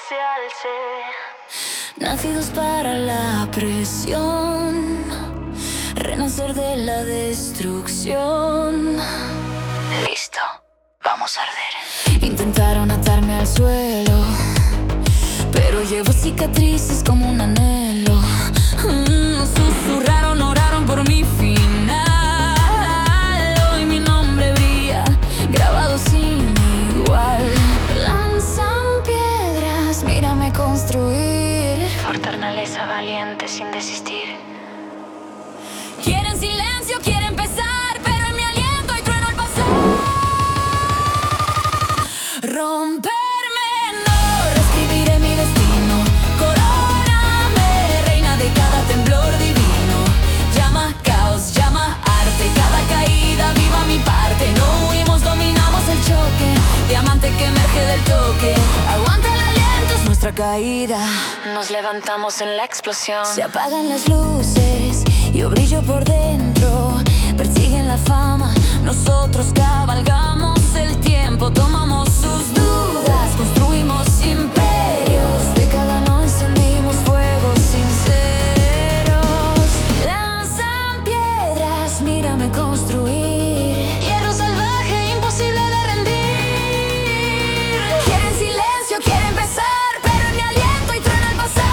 se alce. Nacidos para la presión, renacer de la destrucción. Listo, vamos a arder. Intentaron atarme al suelo, pero llevo cicatrices como un anhelo. Susurraron, oraron por mi final. Hoy mi nombre brilla, grabado sin igual. Lanzan piedras, mírame construir. Fortaleza valiente sin desistir. Quieren silencio, quieren empezar, pero en mi aliento hay trueno al pasar. Romperme, no, reescribiré mi destino. Corórame, reina de cada temblor divino. Llama caos, llama arte, cada caída viva mi parte. No huimos, dominamos el choque, diamante que emerge del toque. Aguanta el aliento, es nuestra caída. Nos levantamos en la explosión. Se apagan las luces, yo brillo por dentro. Persiguen la fama, nosotros cabalgamos el tiempo. Tomamos sus dudas, construimos imperios. De cada no encendimos fuegos sinceros. Lanzan piedras, mírame construir. Hierro salvaje, imposible de rendir. Quieren silencio, quieren empezar, pero en mi aliento hay trueno al pasar.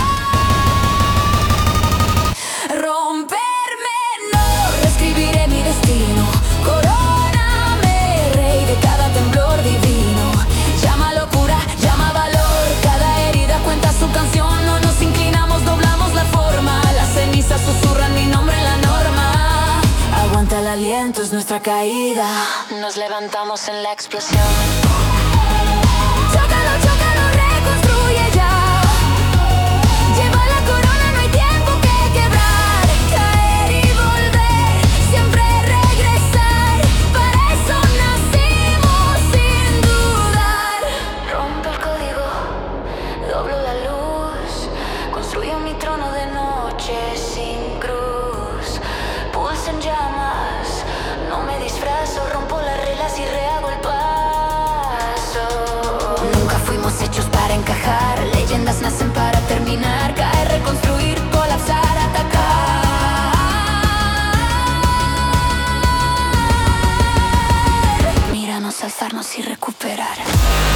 Romperme, no, reescribiré mi destino. Corórame, rey de cada temblor divino. Llama locura, llama valor, cada herida cuenta su canción. No nos inclinamos, doblamos la forma. Las cenizas susurran mi nombre en la norma. Aguanta el aliento, es nuestra caída. Nos levantamos en la explosión. Chócalo, chócalo, reconstruye ya. Lleva la corona, no hay tiempo que quebrar. Caer y volver, siempre regresar. Para eso nacimos sin dudar. Rompo el código, doblo la luz. Construyo mi trono de noche sin cruz. Pulso en llamas, no me disfrazo. Rompo las reglas y rehago el paso. Nunca fuimos hechos para encajar. Leyendas nacen para terminar. Caer, reconstruir, colapsar, atacar. Míranos alzarnos y recuperar.